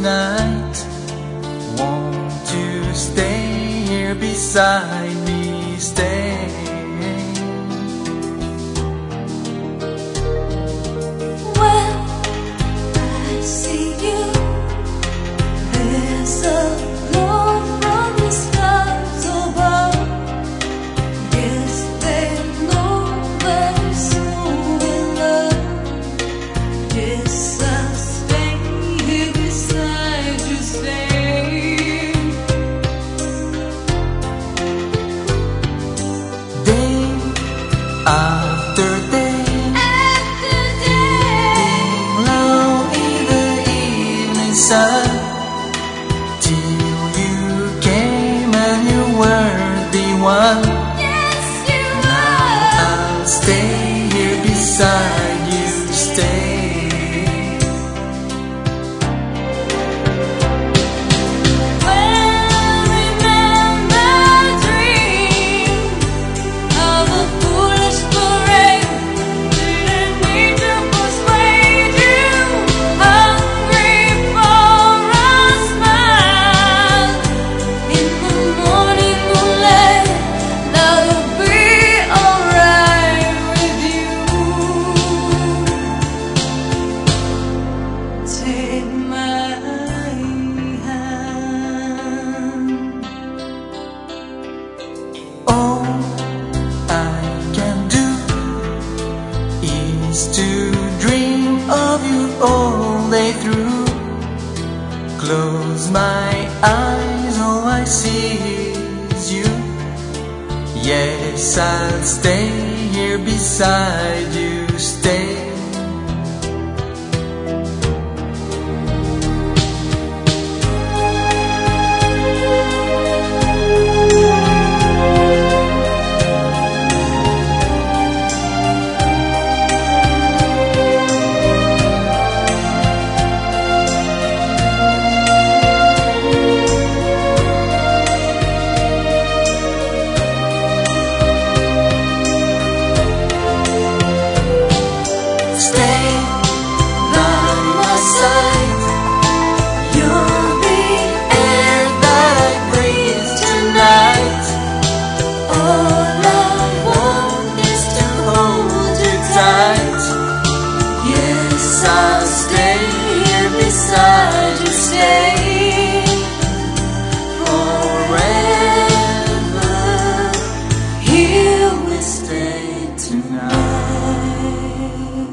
tonight. Won't you stay here beside me? Stay. When I see you, there's a glow from the stars above. Yes, they know very soon in love. Yes, I'll stay here beside you, stay. Day after day, being low in the evening sun, till you came and you were the one. Yes, you Now are. I'll stay here beside you, stay. Take my hand. All I can do is to dream of you all day through. Close my eyes, all I see is you. Yes, I'll stay here beside you, stay. I'll stay here beside you, stay forever. Here we stay tonight.